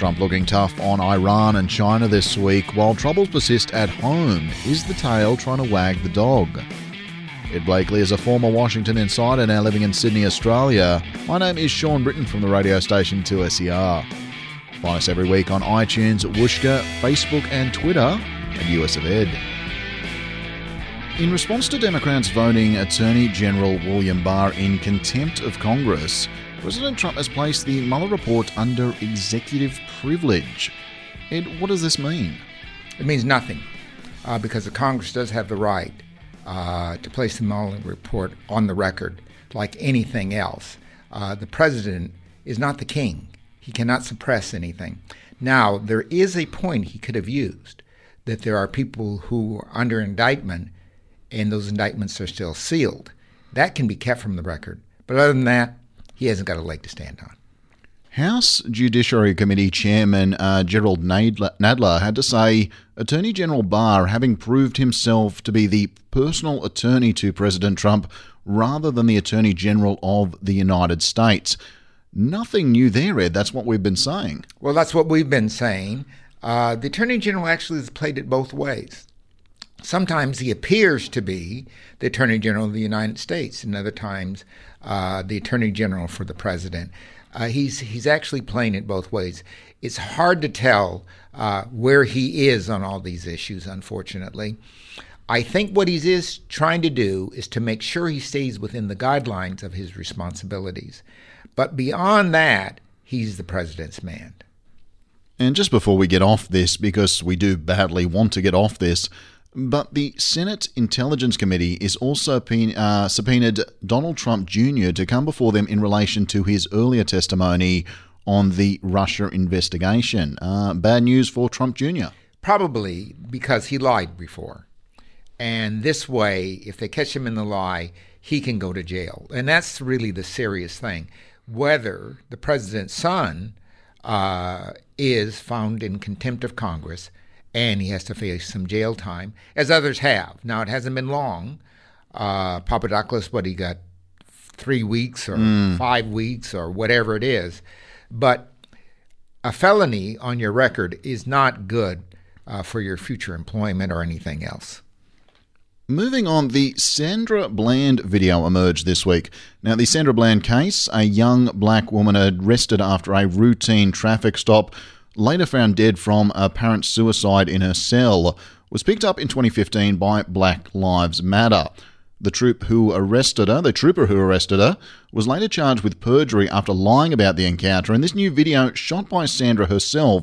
Trump looking tough on Iran and China this week, while troubles persist at home. Is the tail trying to wag the dog? Ed Blakely is a former Washington insider now living in Sydney, Australia. My name is Sean Britton from the radio station 2SER. Find us every week on iTunes, Whooshkaa, Facebook and Twitter at US of Ed. In response to Democrats voting Attorney General William Barr in contempt of Congress, President Trump has placed the Mueller report under executive privilege. Ed, what does this mean? It means nothing, because the Congress does have the right to place the Mueller report on the record like anything else. The president is not the king. He cannot suppress anything. Now, there is a point he could have used, that there are people who are under indictment and those indictments are still sealed. That can be kept from the record. But other than that, he hasn't got a leg to stand on. House Judiciary Committee Chairman Gerald Nadler had to say Attorney General Barr, having proved himself to be the personal attorney to President Trump rather than the Attorney General of the United States. Nothing new there, Ed. That's what we've been saying. Well, that's what we've been saying. The Attorney General actually has played it both ways. Sometimes he appears to be the Attorney General of the United States, and other times the Attorney General for the President. He's actually playing it both ways. It's hard to tell where he is on all these issues, unfortunately. I think what he is trying to do is to make sure he stays within the guidelines of his responsibilities. But beyond that, he's the president's man. And just before we get off this, because we do badly want to get off this, but the Senate Intelligence Committee is also subpoenaed Donald Trump Jr. to come before them in relation to his earlier testimony on the Russia investigation. Bad news for Trump Jr. Probably because he lied before. And this way, if they catch him in the lie, he can go to jail. And that's really the serious thing. Whether the president's son is found in contempt of Congress and he has to face some jail time, as others have. Now, it hasn't been long. Papadopoulos, he got 3 weeks or 5 weeks or whatever it is. But a felony on your record is not good for your future employment or anything else. Moving on, the Sandra Bland video emerged this week. Now, the Sandra Bland case, a young black woman arrested after a routine traffic stop, later found dead from apparent suicide in her cell, was picked up in 2015 by Black Lives Matter. The trooper who arrested her, was later charged with perjury after lying about the encounter, and this new video, shot by Sandra herself,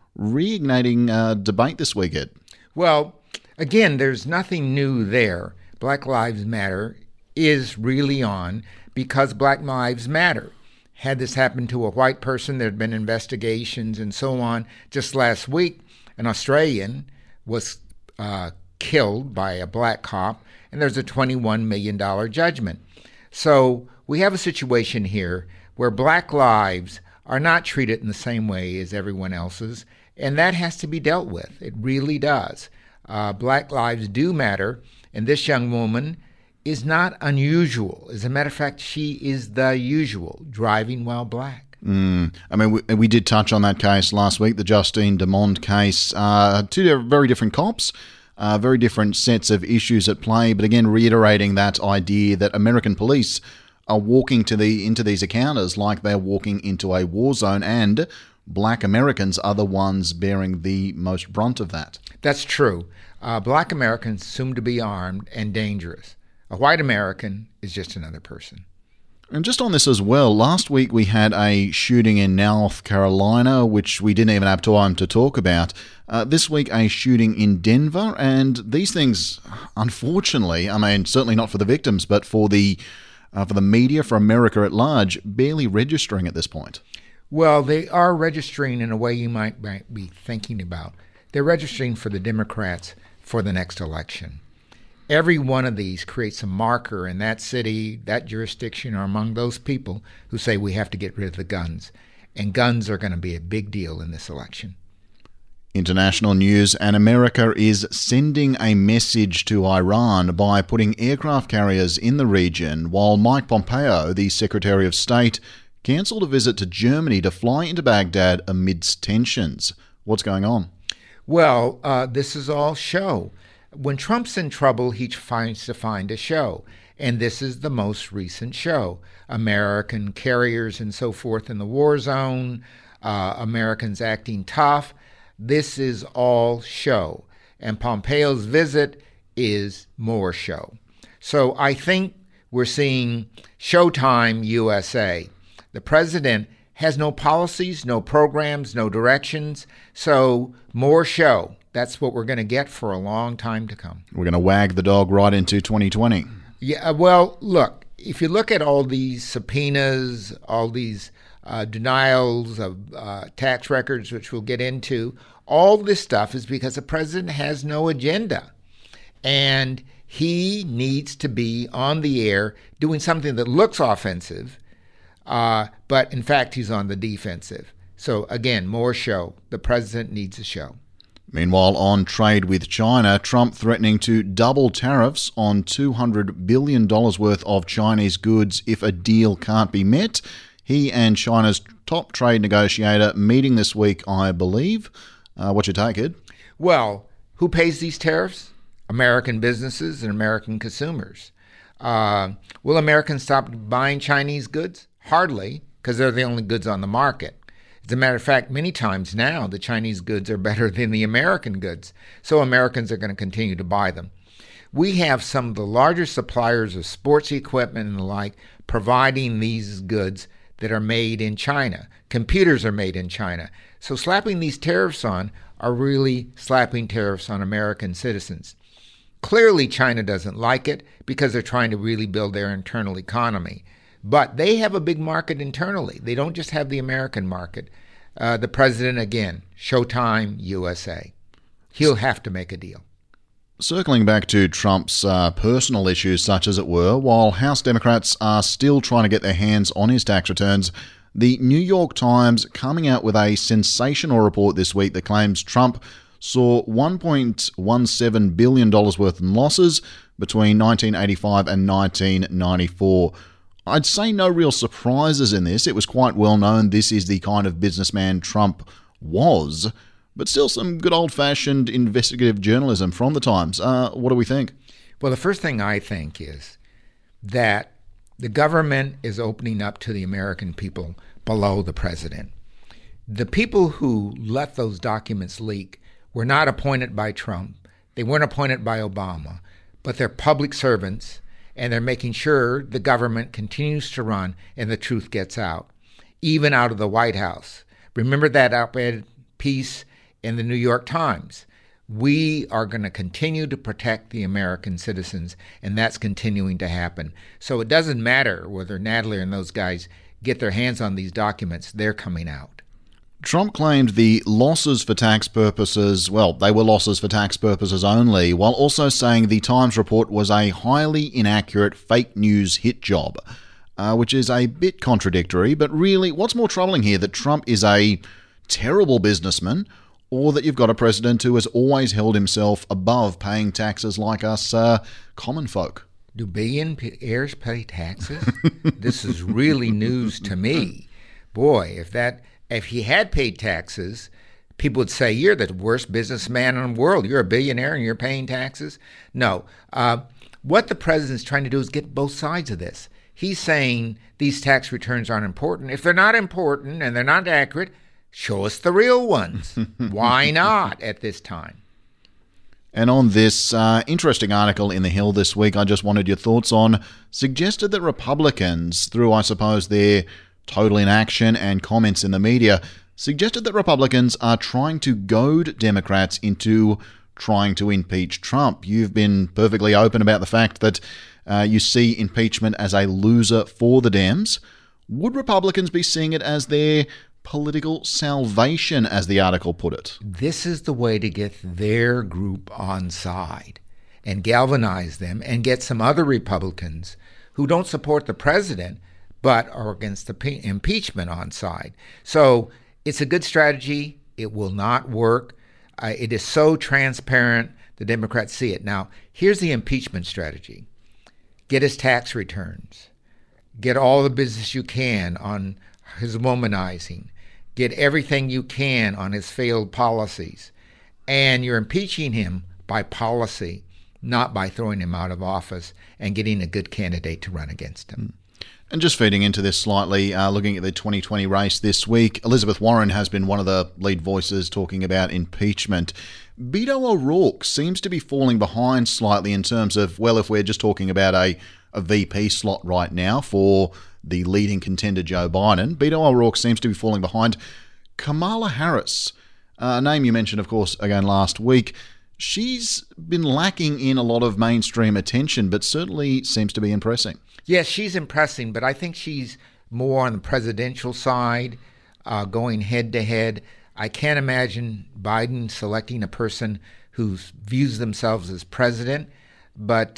reigniting debate this weekend. Well, again, there's nothing new there. Black Lives Matter is really on because Black Lives Matter. Had this happened to a white person, there had been investigations and so on. Just last week, an Australian was killed by a black cop, and there's a $21 million judgment. So we have a situation here where black lives are not treated in the same way as everyone else's, and that has to be dealt with. It really does. Black lives do matter, and this young woman is not unusual. As a matter of fact, she is the usual, driving while black. I mean, we did touch on that case last week, the Justine Damond case. Two very different cops, very different sets of issues at play, but again, reiterating that idea that American police are walking into these encounters like they're walking into a war zone, and black Americans are the ones bearing the most brunt of that. That's true. Black Americans assumed to be armed and dangerous. A white American is just another person. And just on this as well, last week we had a shooting in North Carolina, which we didn't even have time to talk about. This week, a shooting in Denver, and these things, unfortunately, I mean, certainly not for the victims, but for the media, for America at large, barely registering at this point. Well, they are registering in a way you might be thinking about. They're registering for the Democrats for the next election. Every one of these creates a marker in that city, that jurisdiction, or among those people who say we have to get rid of the guns. And guns are going to be a big deal in this election. International news, and America is sending a message to Iran by putting aircraft carriers in the region, while Mike Pompeo, the Secretary of State, cancelled a visit to Germany to fly into Baghdad amidst tensions. What's going on? Well, this is all show. When Trump's in trouble, he finds to find a show. And this is the most recent show. American carriers and so forth in the war zone, Americans acting tough. This is all show. And Pompeo's visit is more show. So I think we're seeing Showtime USA. The president has no policies, no programs, no directions. So more show. That's what we're going to get for a long time to come. We're going to wag the dog right into 2020. Yeah, well, look, if you look at all these subpoenas, all these denials of tax records, which we'll get into, all this stuff is because the president has no agenda. And he needs to be on the air doing something that looks offensive, but in fact, he's on the defensive. So again, more show. The president needs a show. Meanwhile, on trade with China, Trump threatening to double tariffs on $200 billion worth of Chinese goods if a deal can't be met. He and China's top trade negotiator meeting this week, I believe. What's your take, Ed? Well, who pays these tariffs? American businesses and American consumers. Will Americans stop buying Chinese goods? Hardly, because they're the only goods on the market. As a matter of fact, many times now, the Chinese goods are better than the American goods, so Americans are going to continue to buy them. We have some of the largest suppliers of sports equipment and the like providing these goods that are made in China. Computers are made in China. So slapping these tariffs on are really slapping tariffs on American citizens. Clearly, China doesn't like it because they're trying to really build their internal economy. But they have a big market internally. They don't just have the American market. The president, again, Showtime USA. He'll have to make a deal. Circling back to Trump's personal issues, such as it were, while House Democrats are still trying to get their hands on his tax returns, the New York Times coming out with a sensational report this week that claims Trump saw $1.17 billion worth in losses between 1985 and 1994. I'd say no real surprises in this. It was quite well known this is the kind of businessman Trump was, but still some good old-fashioned investigative journalism from the Times. What do we think? Well, the first thing I think is that the government is opening up to the American people below the president. The people who let those documents leak were not appointed by Trump. They weren't appointed by Obama, but they're public servants, and they're making sure the government continues to run and the truth gets out, even out of the White House. Remember that op-ed piece in the New York Times? We are going to continue to protect the American citizens, and that's continuing to happen. So it doesn't matter whether Nadler and those guys get their hands on these documents, they're coming out. Trump claimed the losses for tax purposes, well, they were losses for tax purposes only, while also saying the Times report was a highly inaccurate fake news hit job, which is a bit contradictory. But really, what's more troubling here, that Trump is a terrible businessman, or that you've got a president who has always held himself above paying taxes like us common folk? Do billionaires pay taxes? This is really news to me. Boy, if he had paid taxes, people would say, you're the worst businessman in the world. You're a billionaire and you're paying taxes? No. What the president's trying to do is get both sides of this. He's saying these tax returns aren't important. If they're not important and they're not accurate, show us the real ones. Why not at this time? And on this interesting article in The Hill this week, I just wanted your thoughts on, suggested that Republicans, through, I suppose, their total inaction and comments in the media, suggested that Republicans are trying to goad Democrats into trying to impeach Trump. You've been perfectly open about the fact that you see impeachment as a loser for the Dems. Would Republicans be seeing it as their political salvation, as the article put it? This is the way to get their group on side and galvanize them and get some other Republicans who don't support the president but are against the impeachment on side. So it's a good strategy. It will not work. It is so transparent. The Democrats see it. Now, here's the impeachment strategy. Get his tax returns. Get all the business you can on his womanizing, get everything you can on his failed policies, and you're impeaching him by policy, not by throwing him out of office and getting a good candidate to run against him. And just feeding into this slightly, looking at the 2020 race this week, Elizabeth Warren has been one of the lead voices talking about impeachment. Beto O'Rourke seems to be falling behind slightly in terms of, well, if we're just talking about a VP slot right now for the leading contender Joe Biden, Beto O'Rourke seems to be falling behind. Kamala Harris, a name you mentioned, of course, again last week, she's been lacking in a lot of mainstream attention, but certainly seems to be impressing. Yes, she's impressing, but I think she's more on the presidential side, going head-to-head. I can't imagine Biden selecting a person who views themselves as president, but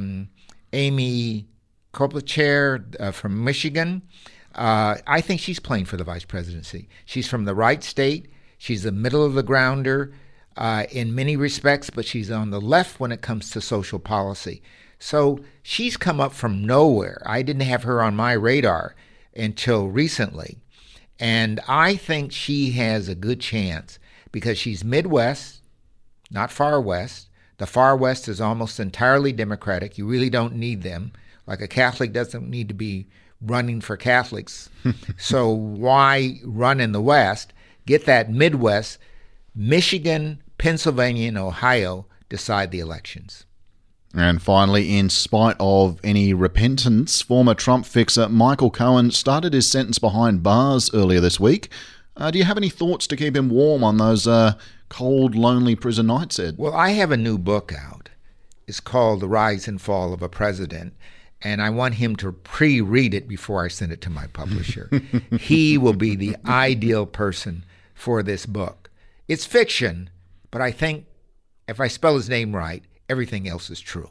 Amy Klobuchar from Michigan, I think she's playing for the vice presidency. She's from the right state. She's a middle-of-the-grounder in many respects, but she's on the left when it comes to social policy. So she's come up from nowhere. I didn't have her on my radar until recently. And I think she has a good chance because she's Midwest, not far west. The far west is almost entirely Democratic. You really don't need them. Like a Catholic doesn't need to be running for Catholics. So why run in the West? Get that Midwest. Michigan, Pennsylvania, and Ohio decide the elections. And finally, in spite of any repentance, former Trump fixer Michael Cohen started his sentence behind bars earlier this week. Do you have any thoughts to keep him warm on those cold, lonely prison nights, Ed? Well, I have a new book out. It's called The Rise and Fall of a President, and I want him to pre-read it before I send it to my publisher. He will be the ideal person for this book. It's fiction, but I think if I spell his name right, everything else is true.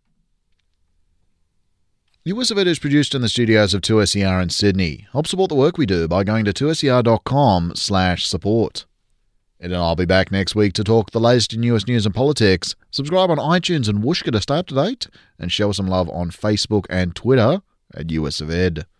US of Ed is produced in the studios of 2SER in Sydney. Help support the work we do by going to 2ser.com/support. Ed and I'll be back next week to talk the latest in US news and politics. Subscribe on iTunes and Whooshkaa to stay up to date, and show us some love on Facebook and Twitter at US of Ed.